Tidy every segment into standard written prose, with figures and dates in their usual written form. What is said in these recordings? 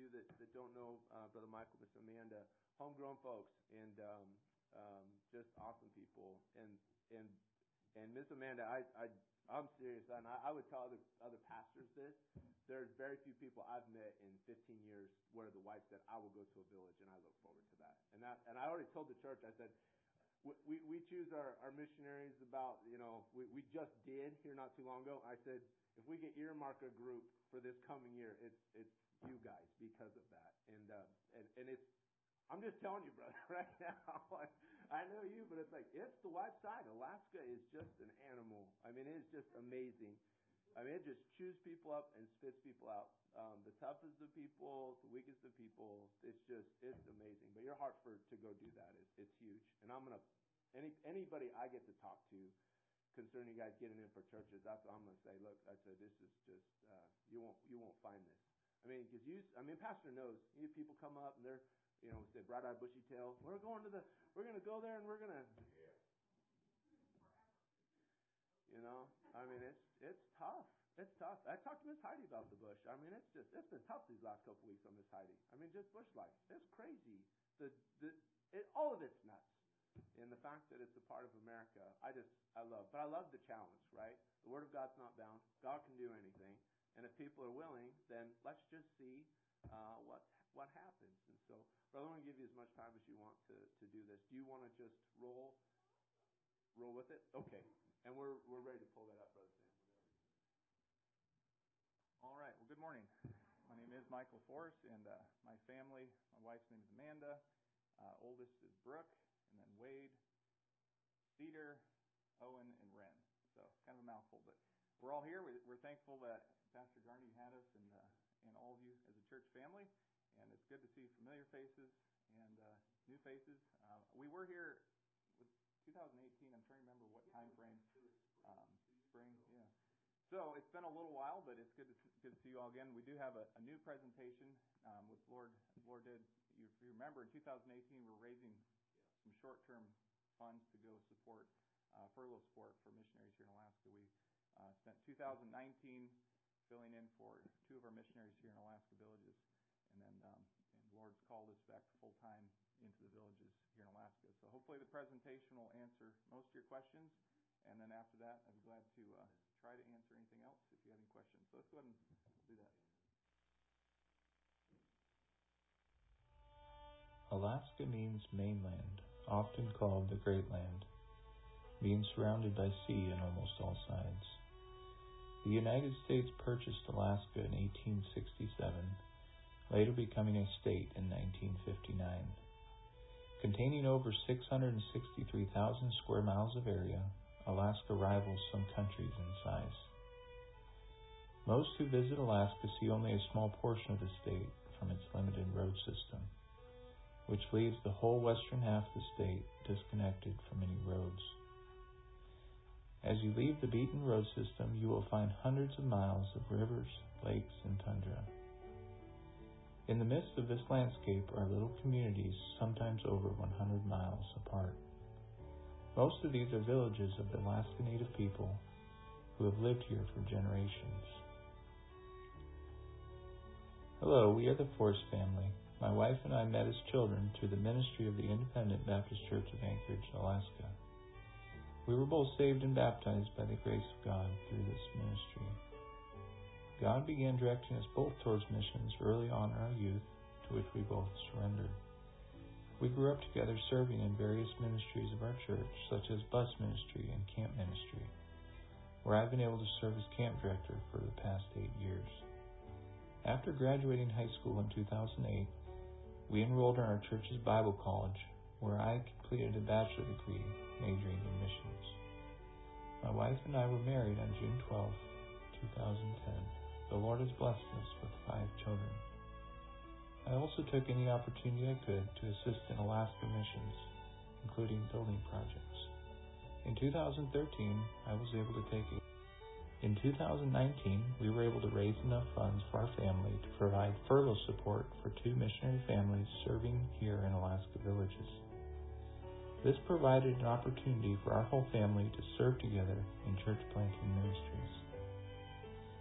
you that don't know Brother Michael, Miss Amanda, homegrown folks, and just awesome people. And Miss Amanda, I'm serious, and I would tell other pastors this. There's very few people I've met in 15 years where the wife said, I will go to a village, and I look forward to that. And I already told the church, I said, we choose our missionaries about, we just did here not too long ago. I said, if we get earmark a group for this coming year, it's you guys because of that. And it's, I'm just telling you, brother, right now. I know you, but it's the white side. Alaska is just an animal. I mean, it's just amazing. I mean, it just chews people up and spits people out. The toughest of people, the weakest of people. It's amazing. But your heart to go do that it's huge. And I'm gonna anybody I get to talk to concerning you guys getting in for churches, that's what I'm gonna say. Look, I said this is just you won't find this. I mean, because Pastor knows. You people come up and they're say bright-eyed, bushy-tailed. We're going to go there and we're gonna. I mean, it's tough. It's tough. I talked to Miss Heidi about the bush. I mean, it's been tough these last couple of weeks on Miss Heidi. I mean, just bush life. It's crazy. All of it's nuts. And the fact that it's a part of America, I love. But I love the challenge, right? The Word of God's not bound. God can do anything. And if people are willing, then let's just see what happens. And so, brother, I want to give you as much time as you want to do this. Do you want to just roll with it? Okay. And we're ready to pull that up, Brother Sam. All right. Well, good morning. My name is Michael Forrest, and my family, my wife's name is Amanda. Oldest is Brooke, and then Wade, Cedar, Owen, and Wren. So kind of a mouthful, but we're all here. We're thankful that Pastor Garney had us and all of you as a church family, and it's good to see familiar faces and new faces. We were here with 2018. I'm trying to remember what time frame. Spring, yeah. So it's been a little while, but it's good to see you all again. We do have a new presentation with Lord did. If you remember, in 2018, we were raising some short-term funds to go support furlough support for missionaries here in Alaska. We spent 2019 filling in for 2 of our missionaries here in Alaska villages, and then and the Lord's called us back to full-time into the villages here in Alaska. So hopefully the presentation will answer most of your questions, and then after that, I'd be glad to try to answer anything else if you have any questions. So let's go ahead and do that. Alaska means mainland, often called the Great Land, being surrounded by sea on almost all sides. The United States purchased Alaska in 1867, later becoming a state in 1959. Containing over 663,000 square miles of area, Alaska rivals some countries in size. Most who visit Alaska see only a small portion of the state from its limited road system, which leaves the whole western half of the state disconnected from any roads. As you leave the beaten road system, you will find hundreds of miles of rivers, lakes, and tundra. In the midst of this landscape are little communities, sometimes over 100 miles apart. Most of these are villages of the Alaska Native people who have lived here for generations. Hello, we are the Forrest family. My wife and I met as children through the ministry of the Independent Baptist Church of Anchorage, Alaska. We were both saved and baptized by the grace of God through this ministry. God began directing us both towards missions early on in our youth, to which we both surrendered. We grew up together serving in various ministries of our church, such as bus ministry and camp ministry, where I've been able to serve as camp director for the past 8 years. After graduating high school in 2008, we enrolled in our church's Bible college, where I completed a bachelor degree majoring in missions. My wife and I were married on June 12, 2010. The Lord has blessed us with 5 children. I also took any opportunity I could to assist in Alaska missions, including building projects. In 2013, I was able to take it. In 2019, we were able to raise enough funds for our family to provide furlough support for 2 missionary families serving here in Alaska villages. This provided an opportunity for our whole family to serve together in church planting ministries.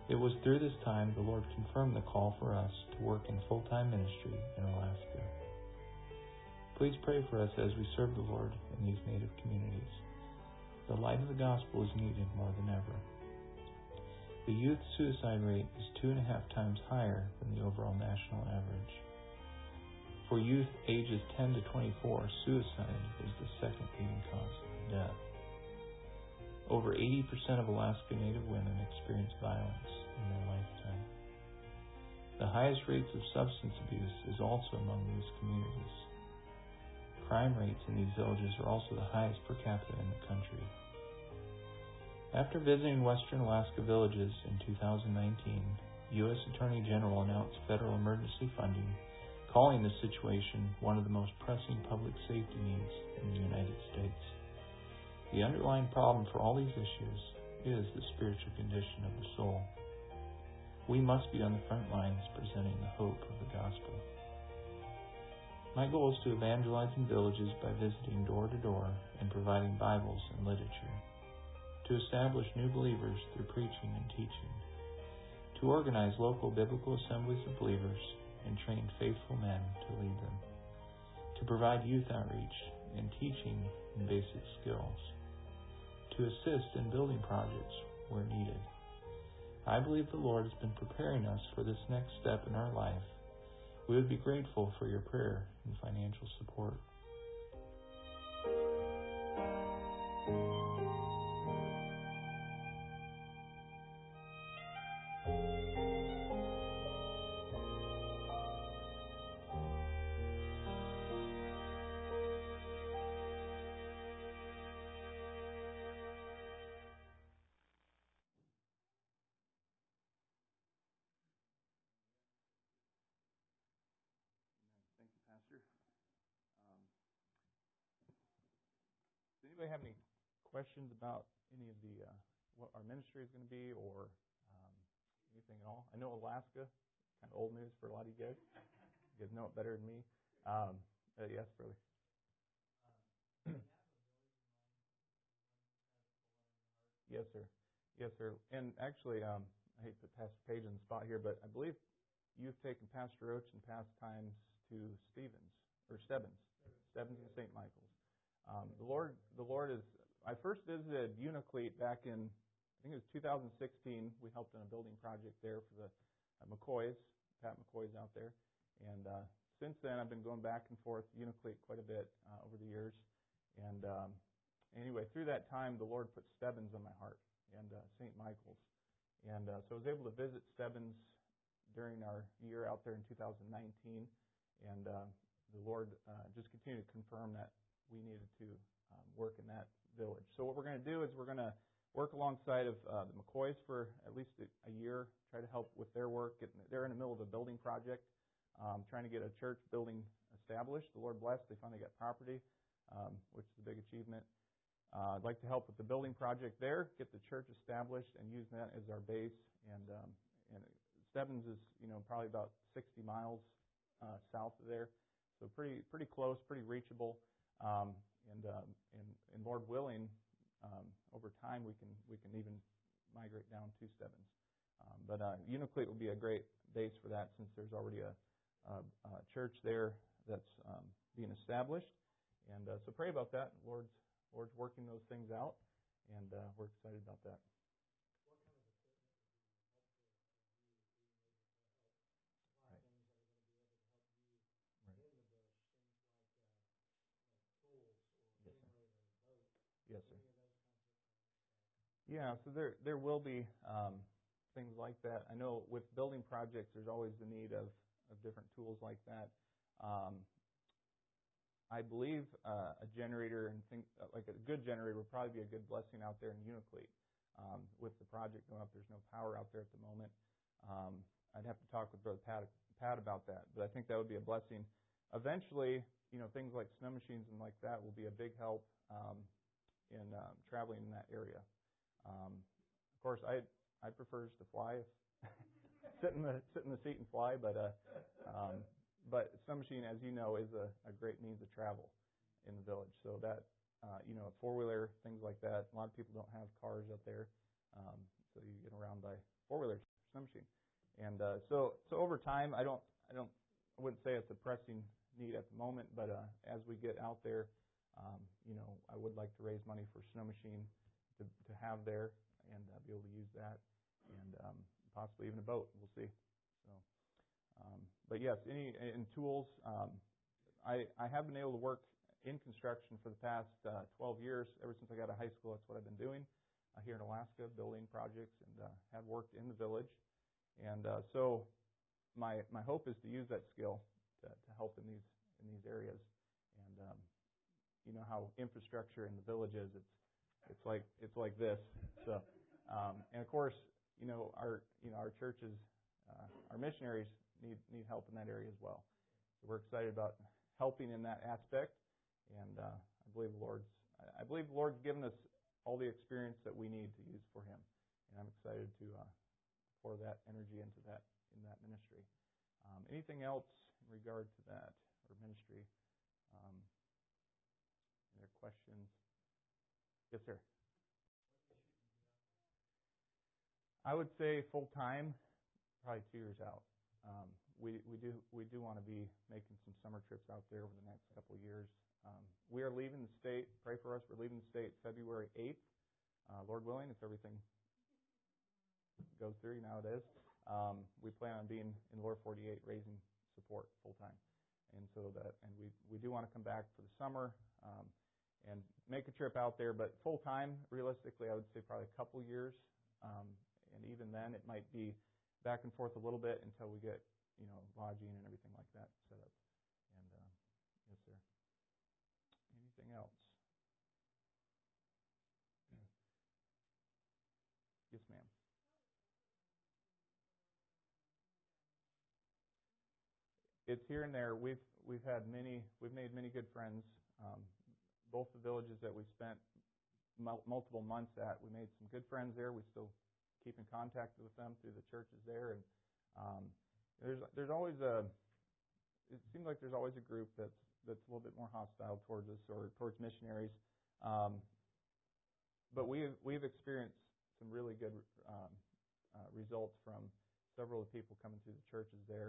It was through this time the Lord confirmed the call for us to work in full-time ministry in Alaska. Please pray for us as we serve the Lord in these native communities. The light of the gospel is needed more than ever. The youth suicide rate is 2.5 times higher than the overall national average. For youth ages 10 to 24, suicide is the second leading cause of death. Over 80% of Alaska Native women experience violence in their lifetime. The highest rates of substance abuse is also among these communities. Crime rates in these villages are also the highest per capita in the country. After visiting Western Alaska villages in 2019, U.S. Attorney General announced federal emergency funding, calling the situation one of the most pressing public safety needs in the United States. The underlying problem for all these issues is the spiritual condition of the soul. We must be on the front lines presenting the hope of the gospel. My goal is to evangelize in villages by visiting door to door and providing Bibles and literature, to establish new believers through preaching and teaching, to organize local biblical assemblies of believers and train faithful men to lead them, to provide youth outreach and teaching in basic skills, to assist in building projects where needed. I believe the Lord has been preparing us for this next step in our life. We would be grateful for your prayer and financial support. Thank you, Pastor. Does anybody have any questions about any of the what our ministry is going to be, or anything at all? I know Alaska, kind of old news for a lot of you guys. You guys know it better than me. Yes, brother. Yes, sir. Yes, sir. And actually, I hate to put Pastor Page on the spot here, but I believe you've taken Pastor Roach in past times to Stebbins and St. Michael's. The Lord is. I first visited Unalakleet back in, I think it was 2016. We helped in a building project there for the McCoys. Pat McCoy's out there, and since then I've been going back and forth to Unalakleet quite a bit over the years. And anyway, through that time, the Lord put Stebbins on my heart and St. Michael's, and so I was able to visit Stebbins during our year out there in 2019, and the Lord just continued to confirm that we needed to work in that village. So what we're going to do is we're going to work alongside of the McCoys for at least a year, try to help with their work. They're in the middle of a building project, trying to get a church building established. The Lord blessed. They finally got property, which is a big achievement. I'd like to help with the building project there, get the church established, and use that as our base. And Stebbins is, probably about 60 miles south of there, so pretty close, pretty reachable. And Lord willing, over time we can even migrate down to Stebbins. But Unalakleet will be a great base for that, since there's already a church there that's being established. And so pray about that. Lord's working those things out, and we're excited about that. What kind of equipment would be helpful of you being able to help? A lot of things that are going to be able to help you in the bush, things like tools or generator, boat. Yes, sir. Any of those kinds of things. Yeah, so there will be things like that. I know with building projects, there's always the need of different tools like that. I believe a generator and like a good generator would probably be a good blessing out there in Unalakleet. With the project going up, there's no power out there at the moment. I'd have to talk with Brother Pat about that, but I think that would be a blessing. Eventually, things like snow machines and like that will be a big help in traveling in that area. Of course, I prefer to fly, sit in the seat and fly, but snow machine, as you know, is a great means of travel in the village. So that, a four-wheeler, things like that. A lot of people don't have cars up there, so you get around by four-wheeler snow machine. And so over time, I wouldn't say it's a pressing need at the moment, but as we get out there, I would like to raise money for a snow machine to have there and be able to use that, and possibly even a boat. We'll see. So, but yes, in tools, I have been able to work in construction for the past 12 years. Ever since I got out of high school, that's what I've been doing here in Alaska, building projects, and have worked in the village. And so my hope is to use that skill to help in these areas. And you know how infrastructure in the village is. It's like this. So and of course, our churches, our missionaries need help in that area as well. So we're excited about helping in that aspect, and I believe the Lord's given us all the experience that we need to use for Him, and I'm excited to pour that energy into that in that ministry. Anything else in regard to that or ministry? Any other questions? Yes, sir. I would say full time, probably 2 years out. We do want to be making some summer trips out there over the next couple of years. We are leaving the state. Pray for us. We're leaving the state February 8th. Lord willing, if everything goes through, now it is. We plan on being in Lower 48 raising support full time, and we do want to come back for the summer and make a trip out there. But full time, realistically, I would say probably a couple years, and even then, it might be back and forth a little bit until we get lodging and everything like that set up. And yes, sir. Anything else? Yes, ma'am. It's here and there. We've made many good friends. Both the villages that we spent multiple months at, we made some good friends there. We still keep in contact with them through the churches there, and there's always it seems like there's always a group that's a little bit more hostile towards us or towards missionaries. But we've experienced some really good results from several of the people coming through the churches there.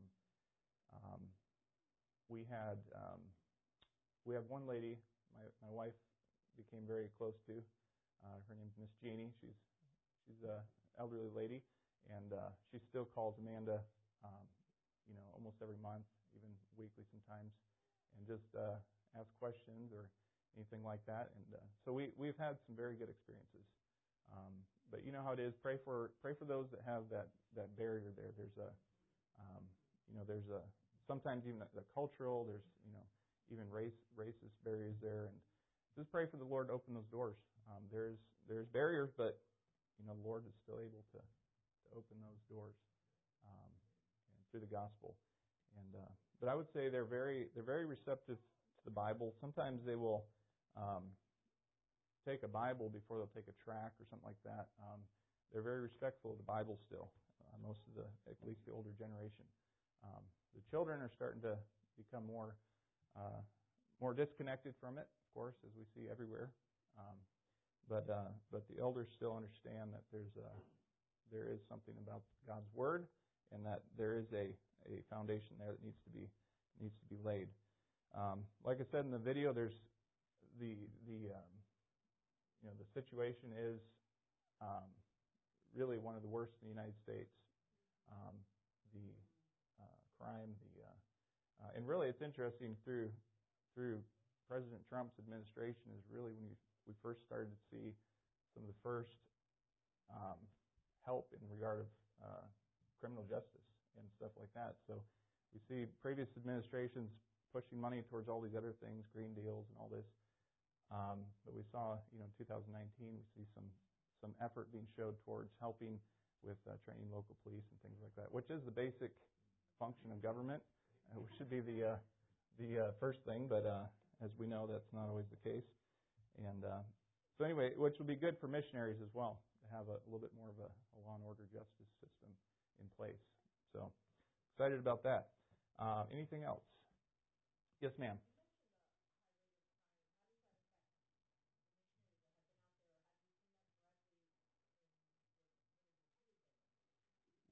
We have one lady my wife became very close to. Her name's Miss Jeannie. She's an elderly lady, and she still calls Amanda, almost every month, even weekly sometimes, and just ask questions or anything like that. And so we've had some very good experiences. But you know how it is. Pray for those that have that barrier there. There's sometimes even the cultural. There's even racist barriers there, and just pray for the Lord to open those doors. There's barriers, but the Lord is still able to open those doors and through the gospel. And but I would say they're very receptive to the Bible. Sometimes they will take a Bible before they'll take a tract or something like that. They're very respectful of the Bible still. Most of at least the older generation. The children are starting to become more disconnected from it, of course, as we see everywhere. But the elders still understand that there is something about God's Word, and that there is a foundation there that needs to be laid. Like I said in the video, there's the situation is really one of the worst in the United States. The crime, and really it's interesting through President Trump's administration is really when we first started to see some of the first help in regard of criminal justice and stuff like that. So we see previous administrations pushing money towards all these other things, green deals and all this. But we saw, in 2019, we see some effort being showed towards helping with training local police and things like that, which is the basic function of government. It should be the first thing, but as we know, that's not always the case. And so anyway, which will be good for missionaries as well, to have a little bit more of a law and order justice system in place. So excited about that. Anything else? Yes, ma'am.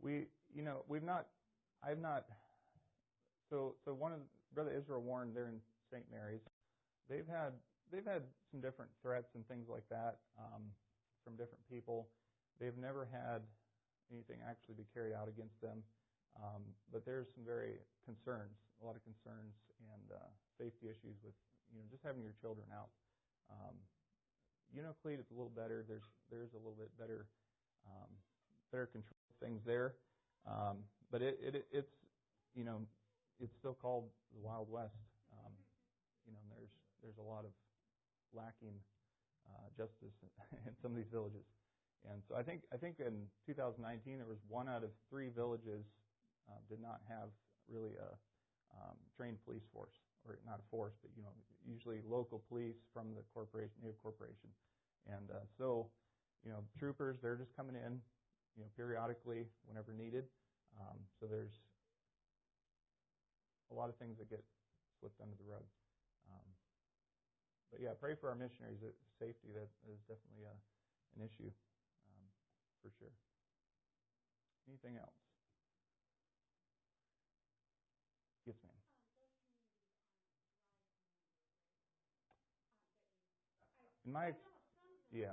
I've not. So one of Brother Israel Warren there in St. Mary's, they've had some different threats and things like that from different people. They've never had anything actually be carried out against them, but there's some a lot of concerns and safety issues with just having your children out. Unoclete is a little better. There's a little bit better control of things there, but it's it's still called the Wild West. And there's a lot of lacking justice in some of these villages. And so I think in 2019 there was 1 out of 3 villages did not have really a trained police force, or not a force, but usually local police from the native corporation. And so troopers, they're just coming in periodically whenever needed. So there's a lot of things that get slipped under the rug. But yeah, pray for our missionaries. Safety, that is definitely an issue, for sure. Anything else? Yes, ma'am. In my yeah.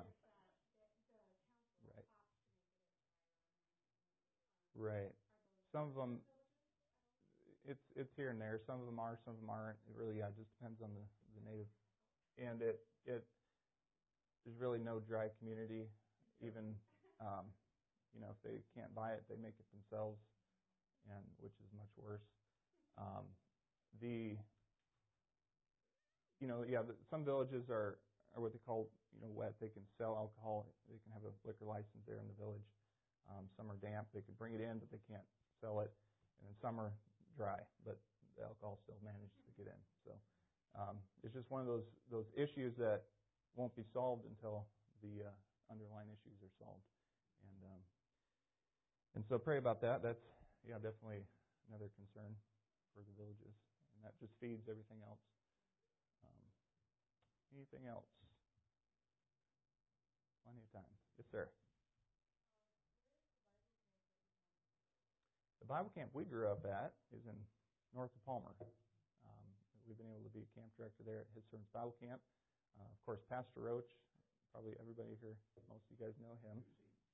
Right. Some of them, it's here and there. Some of them are, some of them aren't. It really, it just depends on the native. And there's really no dry community. Even, if they can't buy it, they make it themselves, and which is much worse. Some villages are what they call, wet. They can sell alcohol. They can have a liquor license there in the village. Some are damp. They can bring it in, but they can't sell it. And then some are dry, but the alcohol still manages to get in. So it's just one of those issues that won't be solved until the underlying issues are solved. And so pray about that. That's definitely another concern for the villages, and that just feeds everything else. Anything else? Plenty of time. Yes, sir. The Bible camp we grew up at is in north of Palmer. We've been able to be a camp director there at His Servants Bible Camp. Of course, Pastor Roach, probably everybody here, most of you guys know him.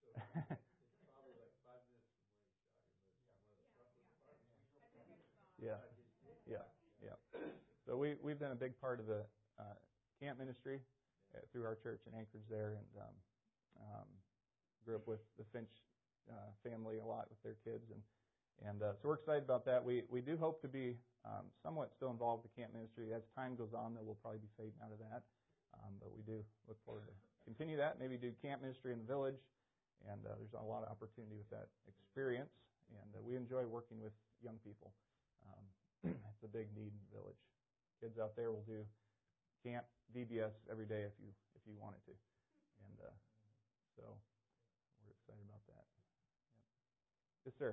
Yeah. So we've done a big part of the camp ministry through our church in Anchorage there, and grew up with the Finch family a lot with their kids, and so we're excited about that. We do hope to be somewhat still involved with the camp ministry. As time goes on, though, we'll probably be fading out of that, but we do look forward to continue that. Maybe do camp ministry in the village, and there's a lot of opportunity with that experience, and we enjoy working with young people. It's a big need in the village. Kids out there will do camp VBS every day if you wanted to, and so we're excited about that. Yep. Yes, sir.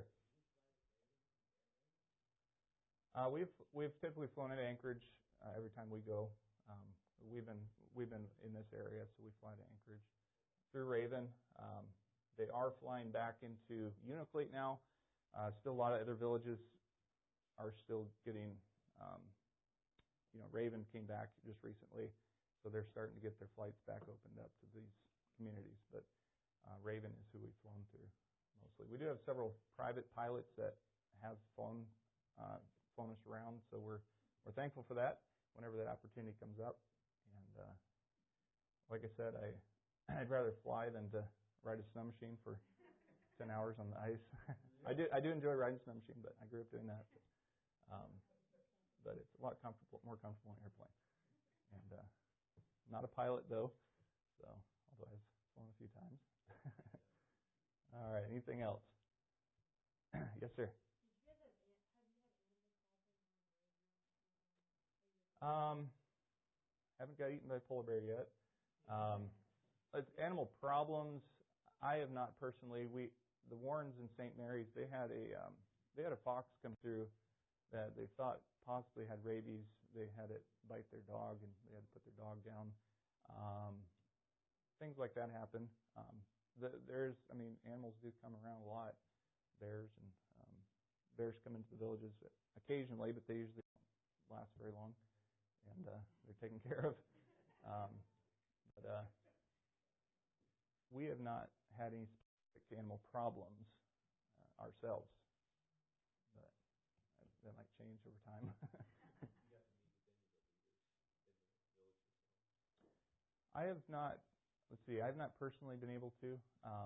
We've typically flown into Anchorage every time we go. We've been in this area, so we fly to Anchorage through Raven. They are flying back into Unoclete now. Still, a lot of other villages are still getting. Raven came back just recently, so they're starting to get their flights back opened up to these communities. But Raven is who we've flown through mostly. We do have several private pilots that have flown us around, so we're thankful for that whenever that opportunity comes up. And like I said, I'd rather fly than to ride a snow machine for 10 hours on the ice. I do enjoy riding a snow machine, but I grew up doing that. But it's a lot more comfortable in an airplane. And not a pilot though, so although I've flown a few times. All right, anything else? Yes, sir. Haven't got eaten by a polar bear yet. Animal problems, I have not personally. The Warrens in St. Mary's, they had a fox come through that they thought possibly had rabies. They had it bite their dog, and they had to put their dog down. Things like that happen. Animals do come around a lot, bears, and bears come into the villages occasionally, but they usually don't last very long, and they're taken care of. But we have not had any specific animal problems ourselves, but that might change over time. I have not. Let's see. I have not personally been able to.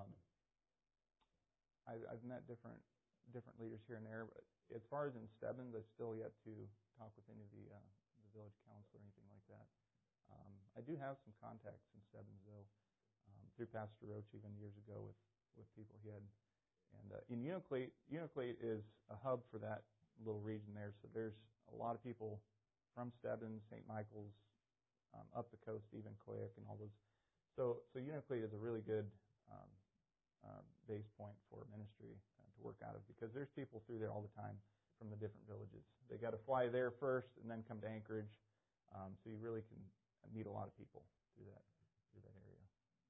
I've met different leaders here and there, but as far as in Stebbins, I've still yet to talk with any of the village council or anything like that. I do have some contacts in Stebbins, though, through Pastor Roach even years ago with people he had. And in Unalakleet is a hub for that little region there. So there's a lot of people from Stebbins, St. Michael's, up the coast, even Coyote and all those. So Unalakleet is a really good base point for ministry to work out of, because there's people through there all the time from the different villages. They got to fly there first and then come to Anchorage. So you really can meet a lot of people through that area.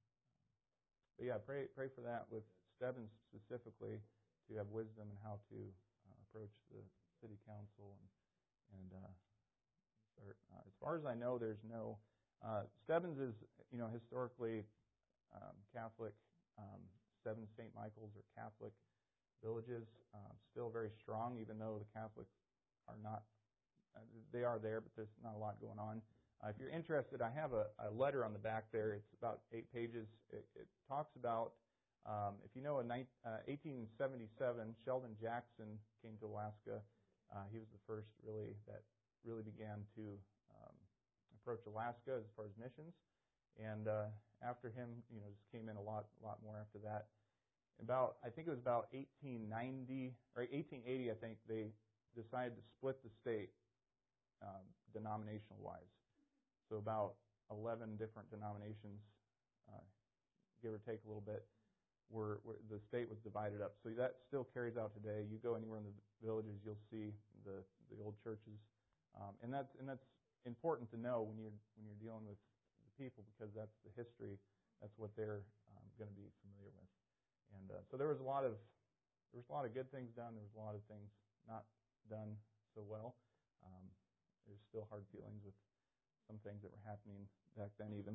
But yeah, pray for that with Stebbins specifically, to have wisdom in how to approach the city council and start. As far as I know, there's no. Stebbins is historically Catholic. Stebbins, St. Michael's are Catholic villages, still very strong, even though the Catholics are not. They are there, but there's not a lot going on. If you're interested, I have a letter on the back there. It's about 8 pages. It talks about, if you know, in 1877, Sheldon Jackson came to Alaska. He was the first that really began to approach Alaska as far as missions. And after him, just came in a lot more after that. I think it was about 1890 or 1880. I think they decided to split the state denominational wise. So about 11 different denominations, give or take a little bit, were the state was divided up. So that still carries out today. You go anywhere in the villages, you'll see the old churches, and that's important to know when you're dealing with the people, because that's the history. That's what they're going to be familiar with. And so there was a lot of good things done. There was a lot of things not done so well. There's still hard feelings with some things that were happening back then even.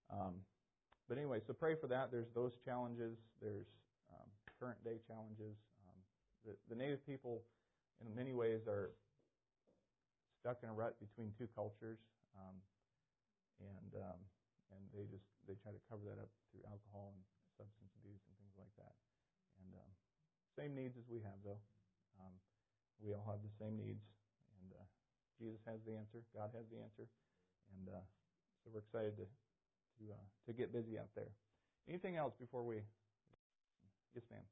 But anyway, so pray for that. There's those challenges. There's current day challenges. The Native people, in many ways, are stuck in a rut between two cultures, and they try to cover that up through alcohol and substance abuse and things like that. And same needs as we have, though. We all have the same needs, and Jesus has the answer. God has the answer. And so we're excited to get busy out there. Anything else before we? Yes, ma'am.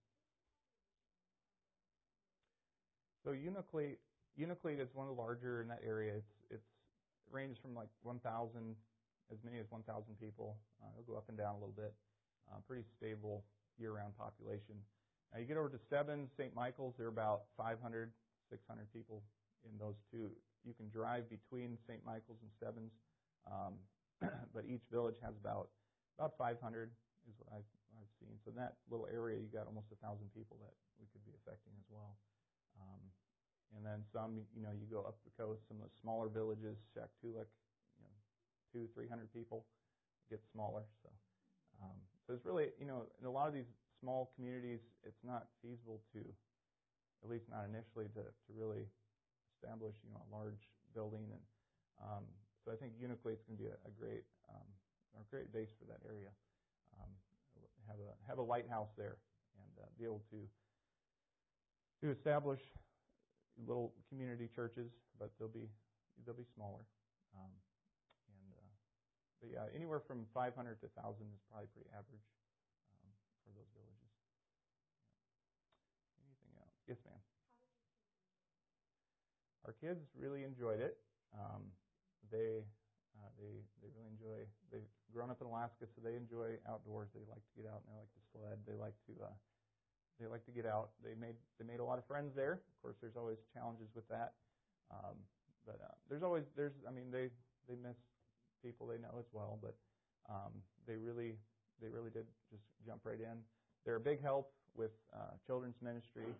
So Unalakleet is one of the larger in that area. It ranges from like 1,000, as many as 1,000 people. It'll go up and down a little bit. Pretty stable year-round population. Now you get over to Stebbins, St. Michael's, there are about 500, 600 people in those two. You can drive between St. Michael's and Stebbins, but each village has about 500 is what I've seen. So in that little area, you got almost 1,000 people that we could be affecting as well. And then some, you go up the coast, some of the smaller villages, Shaktoolik, 200-300 people, get smaller. So it's really, in a lot of these small communities, it's not feasible to, at least not initially, to really establish, a large building. And so I think Unalakleet's going to be a great base for that area. Have a lighthouse there, and be able to establish little community churches, but they'll be smaller. But yeah, anywhere from 500 to 1,000 is probably pretty average for those villages. Yeah. Anything else? Yes, ma'am. Our kids really enjoyed it. They really enjoy. They've grown up in Alaska, so they enjoy outdoors. They like to get out and they like to sled. They like to get out. They made a lot of friends there. Of course, there's always challenges with that. But they miss people they know as well. But they really did just jump right in. They're a big help with children's ministry,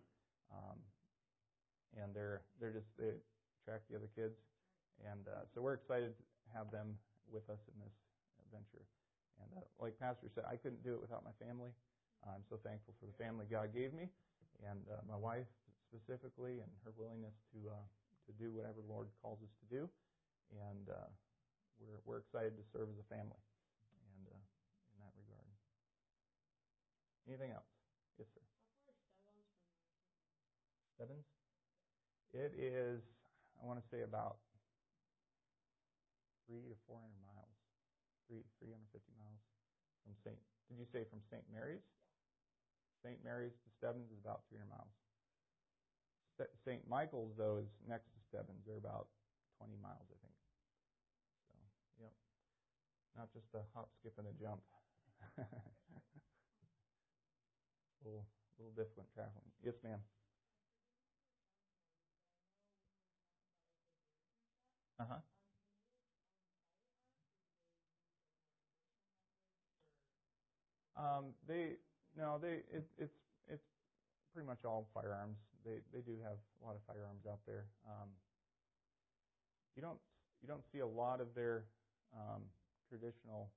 and they attract the other kids, and so we're excited to have them with us in this venture. And like Pastor said, I couldn't do it without my family. I'm so thankful for the family God gave me, and my wife specifically, and her willingness to do whatever the Lord calls us to do. And we're excited to serve as a family, and in that regard. Anything else? Yes, sir. How far is Stebbins from Stebbins? It is, I want to say, about 300 to 400 miles. 350 miles from St. Did you say from St. Mary's? Yeah. St. Mary's to Stebbins is about 300 miles. St. Michael's, though, is next to Stebbins. They're about 20 miles, I think. So, yep. Not just a hop, skip, and a jump. a little different traveling. Yes, ma'am. Uh-huh. It's pretty much all firearms. They do have a lot of firearms out there. You don't see a lot of their traditional,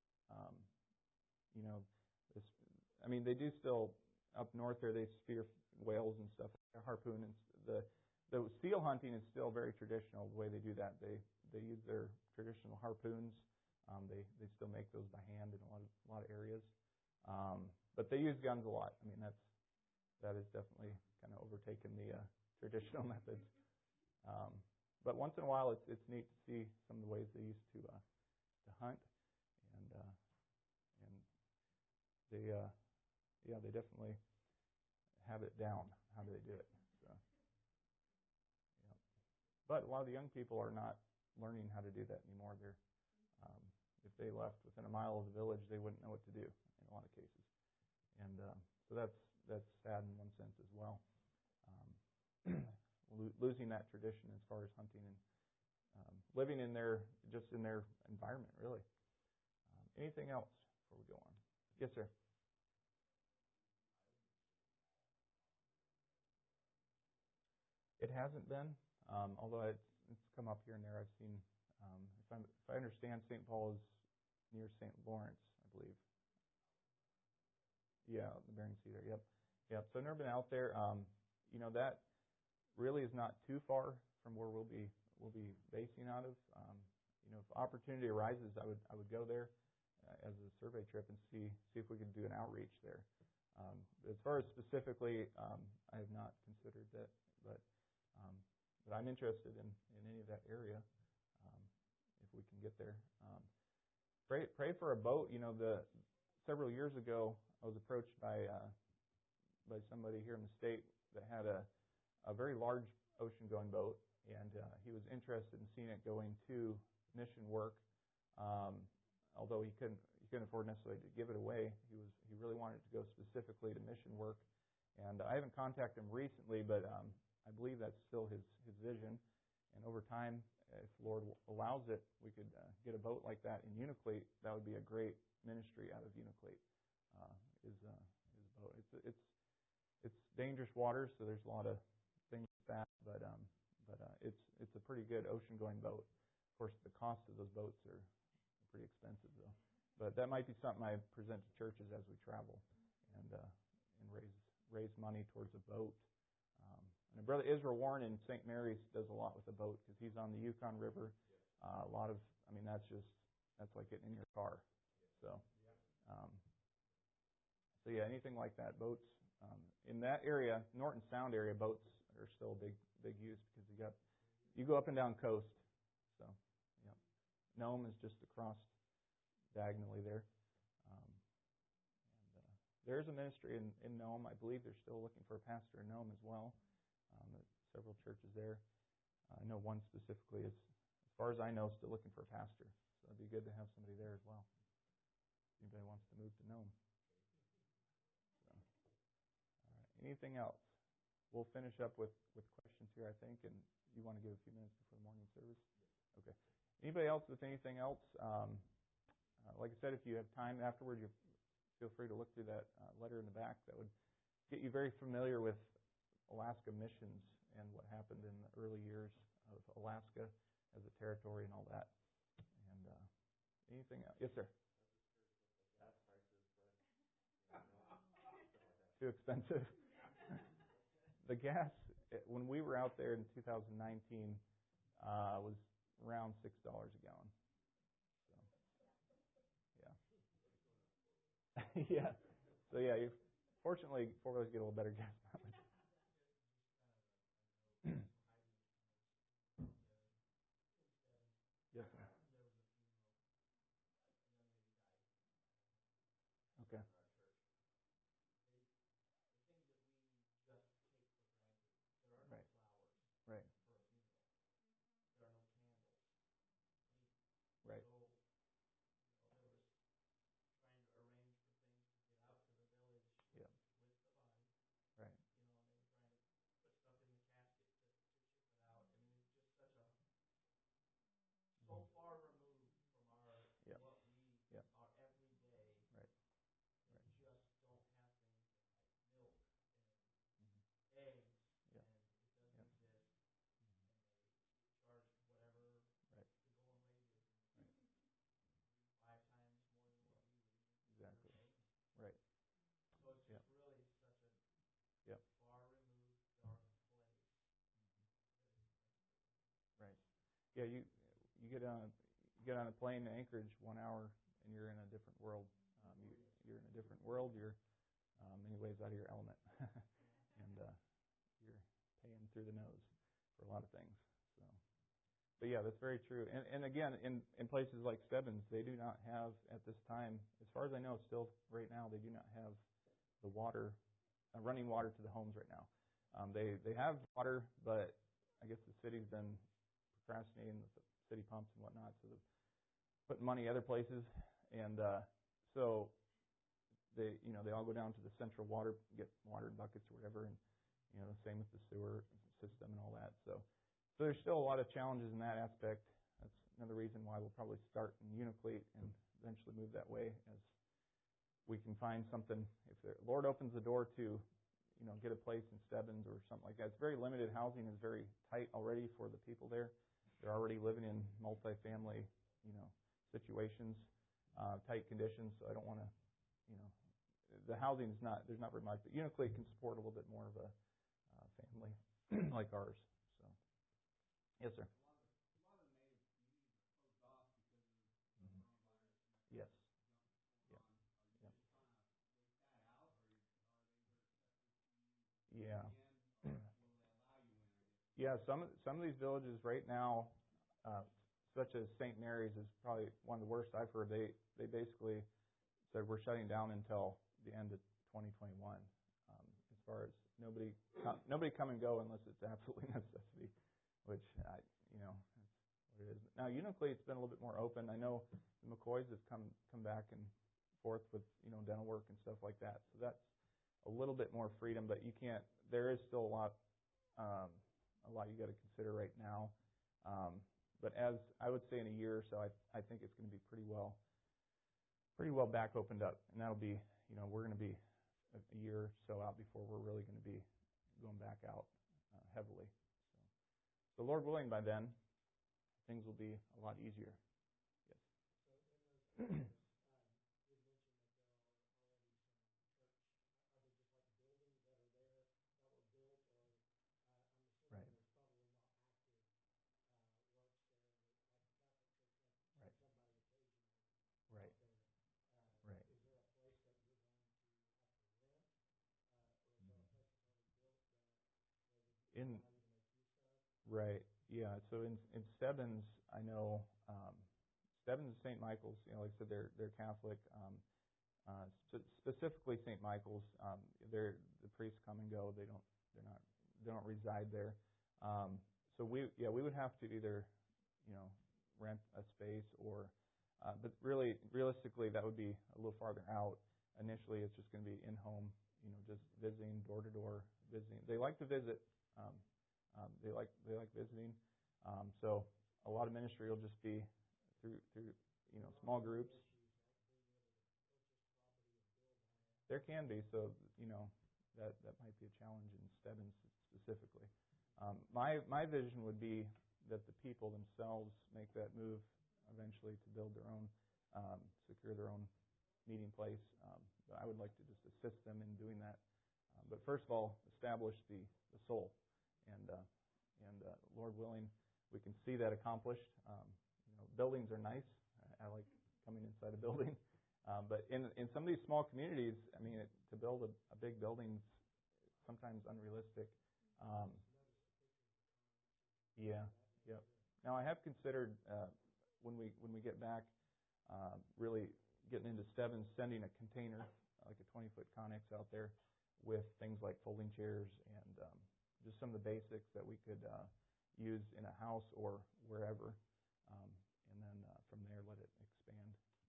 they do still up north there. They spear whales and stuff, harpoon, and the seal hunting is still very traditional. The way they do that, they use their traditional harpoons. They still make those by hand in a lot of areas. But they use guns a lot. That is definitely kind of overtaken the traditional methods. But once in a while, it's neat to see some of the ways they used to hunt, and they definitely have it down. How do they do it? So, yeah. But a lot of the young people are not learning how to do that anymore. They're if they left within a mile of the village, they wouldn't know what to do in a lot of cases. And so that's sad in one sense as well. Losing that tradition as far as hunting and living in their environment, really. Anything else before we go on? Yes, sir. It hasn't been, although it's come up here and there. I've seen, if I understand, St. Paul is near St. Lawrence, I believe. Yeah, the Bering Sea there. Yep. So I've never been out there. That really is not too far from where we'll be basing out of. If opportunity arises, I would go there as a survey trip and see if we could do an outreach there. As far as specifically, I have not considered that, but I'm interested in any of that area if we can get there. Pray for a boat. Several years ago, I was approached by somebody here in the state that had a very large ocean-going boat, and he was interested in seeing it going to mission work. Although he couldn't afford necessarily to give it away, he really wanted it to go specifically to mission work. And I haven't contacted him recently, but I believe that's still his vision. And over time, if the Lord allows it, we could get a boat like that in Unalakleet. That would be a great ministry out of Unalakleet. His boat. It's dangerous waters, so there's a lot of things with that. But it's a pretty good ocean-going boat. Of course, the cost of those boats are pretty expensive, though. But that might be something I present to churches as we travel and raise money towards a boat. And Brother Israel Warren in St. Mary's does a lot with the boat because he's on the Yukon River. That's like getting in your car. So yeah, anything like that. Boats in that area, Norton Sound area, boats are still a big use because you go up and down coast. So yeah, Nome is just across diagonally there. There's a ministry in Nome. I believe they're still looking for a pastor in Nome as well. Several churches there. I know one specifically is, as far as I know, still looking for a pastor. So it'd be good to have somebody there as well. If anybody wants to move to Nome. So, all right. Anything else? We'll finish up with questions here, I think, and you want to give a few minutes before the morning service? Okay. Anybody else with anything else? Like I said, if you have time afterward, you feel free to look through that letter in the back. That would get you very familiar with Alaska missions and what happened in the early years of Alaska as a territory and all that. And anything else? Yes, sir. Too expensive. The gas, when we were out there in 2019, was around $6 a gallon. So, yeah. Yeah. So, yeah, fortunately, four-wheelers get a little better gas mileage. Yes, sir. Okay. Right. Right. Right. So, there was trying to arrange for things to get out to the village Yeah. with the body. Right. And they were trying to put stuff in the casket to ship it out. I mean, it's just such a so far removed from our Yeah. what we Yeah. are every day. Right. They Right. just don't have things in like milk and Mm-hmm. eggs, Yeah. and it doesn't Yeah. exist. And they charge whatever Right. the going rate is, and Right. 5 times more than what we would even Exactly. pay. Right. So it's just really such a Yep. far removed, dark place that it's Right. Yeah. You get on a plane to Anchorage 1 hour and you're in a different world. You're in a different world. You're many ways out of your element, and you're paying through the nose for a lot of things. So, but yeah, that's very true. And again, in places like Stebbins, they do not have at this time, as far as I know, still right now, they do not have the water, running water to the homes right now. They have water, but I guess the city's been procrastinating with the city pumps and whatnot, so they're putting money other places, and so they all go down to the central water, get water in buckets or whatever, and same with the sewer system and all that. So there's still a lot of challenges in that aspect. That's another reason why we'll probably start in Unalakleet and eventually move that way, as we can find something. If the Lord opens the door to, get a place in Stebbins or something like that. It's very limited. Housing is very tight already for the people there. They're already living in multifamily, situations, tight conditions. So I don't want to, the housing is not, there's not very much. But Unalakleet can support a little bit more of a family like ours. So, yes, sir. A lot of native communities are closed off because of Mm-hmm. coronavirus and that Yes. junk Yep. going on. Are you Yep. just trying to wait that out, or are they going to accept those communities Yeah. again, or will they allow you in, I guess? Yeah, some of these villages right now, such as St. Mary's, is probably one of the worst I've heard. They basically said we're shutting down until the end of 2021. As far as nobody come and go unless it's absolutely necessity, which that's what it is. Now Unalakleet's been a little bit more open. I know the McCoys have come back and forth with dental work and stuff like that. So that's a little bit more freedom, but you can't. There is still a lot you got to consider right now. But as I would say in a year or so, I think it's going to be pretty well back opened up, and that'll be we're going to be a year or so out before we're really going to be going back out heavily. So Lord willing, by then things will be a lot easier. Yes. So in those areas, you mentioned that there are already some church. Are they just like buildings that are there that were built, or I'm assuming Right. there's probably not active works there, like the Catholic Church might Right. send somebody occasionally Right. out there. Right. Is there a place that you're going to have to rent, or is there a place that's already built that they would allow you to make use of? Right. Yeah. So in Stebbins, I know Stebbins and St. Michael's. Like I said, they're Catholic. Specifically St. Michael's, the priests come and go. They don't reside there. So we would have to either rent a space or, but really realistically that would be a little farther out. Initially, it's just going to be in home, just visiting door to door, visiting. They like to visit. They like visiting. So a lot of ministry will just be through small groups. There can be. So that might be a challenge in Stebbins specifically. My vision would be that the people themselves make that move eventually to build their own, secure their own meeting place. But I would like to just assist them in doing that. But first of all, establish the soul, and Lord willing, we can see that accomplished. Buildings are nice. I like coming inside a building. But in some of these small communities, to build a big building is sometimes unrealistic. Yeah. Now, I have considered when we get back, really getting into Stebbins, sending a container, like a 20-foot Connex out there with things like folding chairs and just some of the basics that we could use in a house or wherever, and then from there let it expand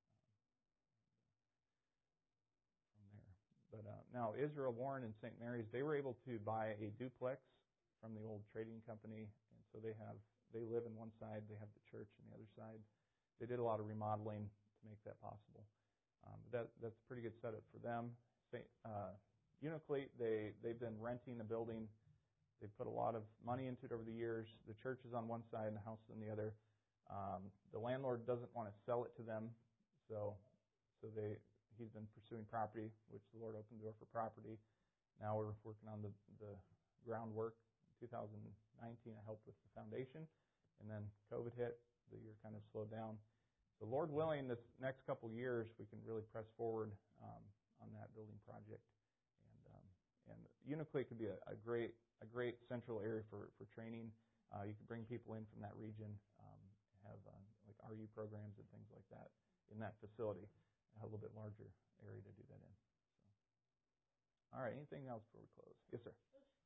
from there. But now Israel Warren and St. Mary's, they were able to buy a duplex from the old trading company, and so they live in one side, they have the church on the other side. They did a lot of remodeling to make that possible. That's a pretty good setup for them. Uniclete, they've been renting the building. They've put a lot of money into it over the years. The church is on one side and the house is on the other. The landlord doesn't want to sell it to them, so he's been pursuing property, which the Lord opened the door for property. Now we're working on the groundwork. In 2019, I helped with the foundation, and then COVID hit. The year kind of slowed down. So Lord willing, this next couple of years, we can really press forward on that building project. And Uniclete could be a great central area for training. You could bring people in from that region, have like RU programs and things like that in that facility. A little bit larger area to do that in. So. All right. Anything else before we close? Yes, sir.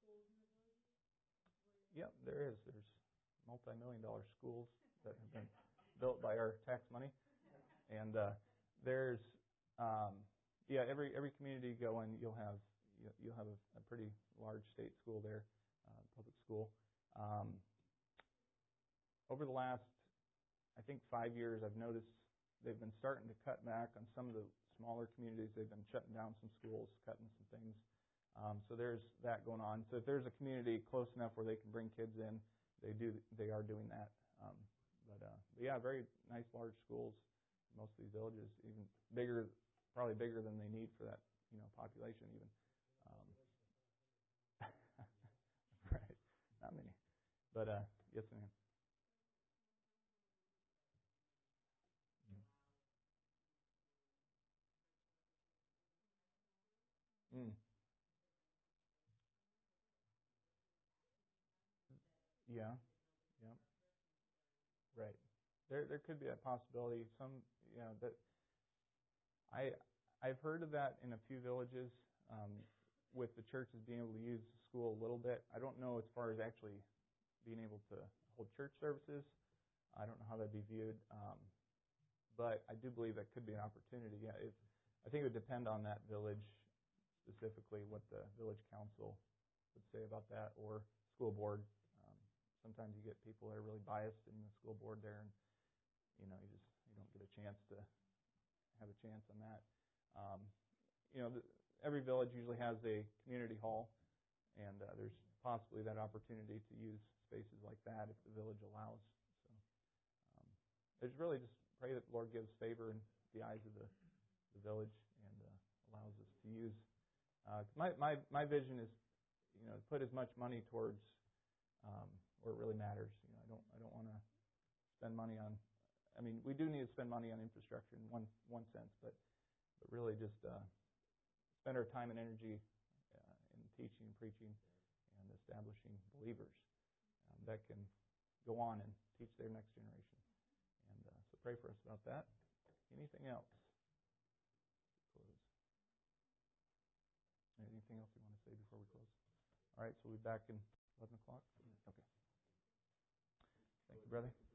Yep, there is. There's multi-million-dollar schools that have been built by our tax money, and there's every community you go in, you'll have a pretty large state school there, public school. Over the last, I think, 5 years, I've noticed they've been starting to cut back on some of the smaller communities. They've been shutting down some schools, cutting some things. So there's that going on. So if there's a community close enough where they can bring kids in, they are doing that. But very nice large schools. Most of these villages, even bigger, probably bigger than they need for that population even. Right, not many. But yes, ma'am. Mm. Yeah. Right. There could be a possibility. That I've heard of that in a few villages, with the churches being able to use the school a little bit. I don't know as far as actually being able to hold church services. I don't know how that'd be viewed, but I do believe that could be an opportunity. Yeah, I think it would depend on that village specifically, what the village council would say about that, or school board. Sometimes you get people that are really biased in the school board there, and you don't get a chance to have a chance on that. Every village usually has a community hall, and there's possibly that opportunity to use spaces like that if the village allows. So it's really just pray that the Lord gives favor in the eyes of the village and allows us to use. My vision is, to put as much money towards where it really matters. I don't want to spend money on. We do need to spend money on infrastructure in one sense, but really just spend our time and energy in teaching and preaching and establishing believers that can go on and teach their next generation. And so pray for us about that. Anything else? Close. Anything else you want to say before we close? All right, so we'll be back in 11 o'clock. Okay. Thank you, brother.